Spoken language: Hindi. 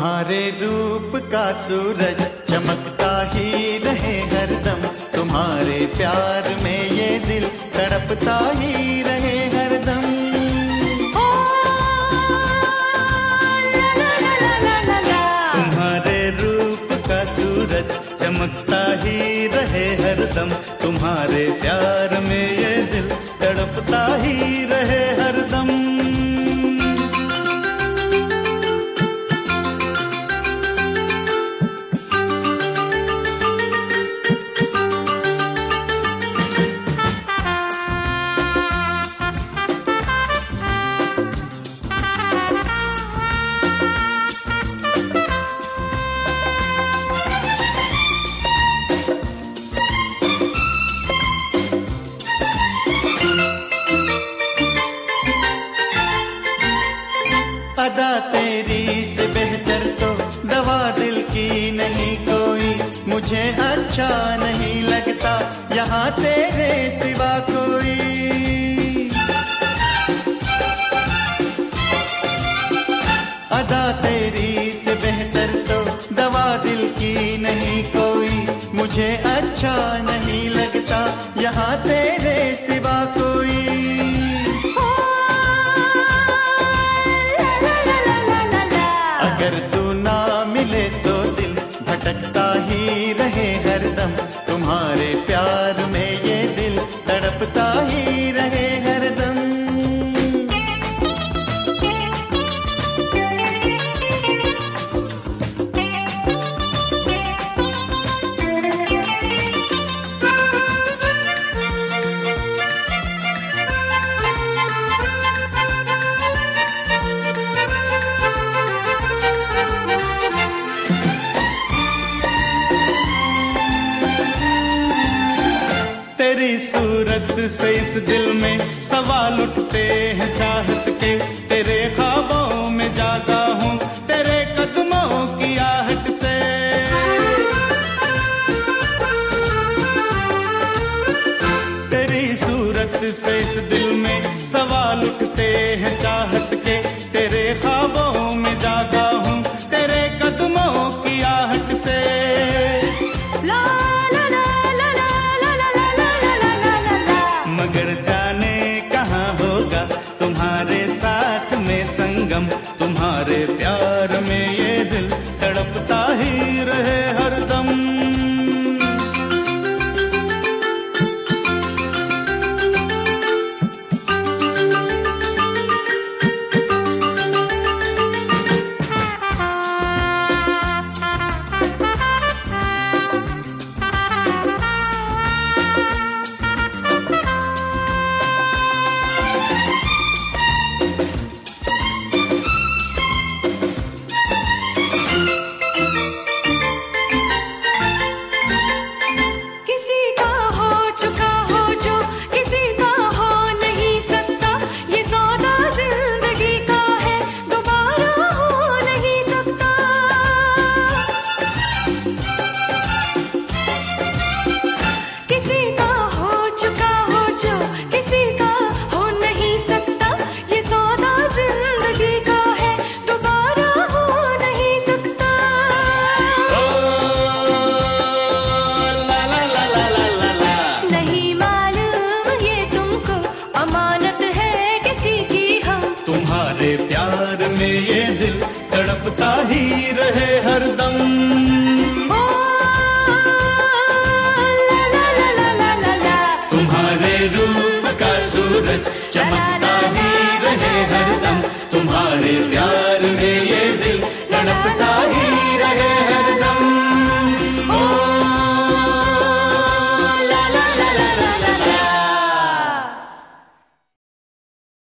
तुम्हारे रूप का सूरज चमकता ही रहे हरदम, तुम्हारे प्यार में ये दिल तड़पता ही रहे हरदम। तुम्हारे रूप का सूरज चमकता ही रहे हरदम, तुम्हारे प्यार में ये दिल तड़पता ही रहे हरदम। अदा तेरी से बेहतर तो दवा दिल की नहीं कोई, मुझे अच्छा नहीं लगता यहाँ तेरे सिवा कोई। अदा तेरी से बेहतर तो दवा दिल की नहीं कोई, मुझे अच्छा नहीं लगता यहाँ तेरे सिवा कोई। अगर तू ना मिले तो दिल भटकता ही रहे हरदम, तुम्हारे प्यार में ये दिल तड़पता ही रहे हरदम। तेरी सूरत से इस दिल में सवाल उठते हैं चाहत के, तेरे ख्वाबों में जागा हूँ तेरे कदमों की आहट से। तेरी सूरत से इस दिल में सवाल उठते हैं चाहत के, तेरे ख्वाबों में जागा हूँ तेरे कदमों की आहट से। मगर जाने कहाँ होगा तुम्हारे साथ में संगम, तुम्हारे प्यार में ये दिल तड़पता ही रहे हरदम। तुम्हारे प्यार में ये दिल तड़पता ही रहे हरदम। तुम्हारे रूप का सूरज चमकता ही रहे हरदम,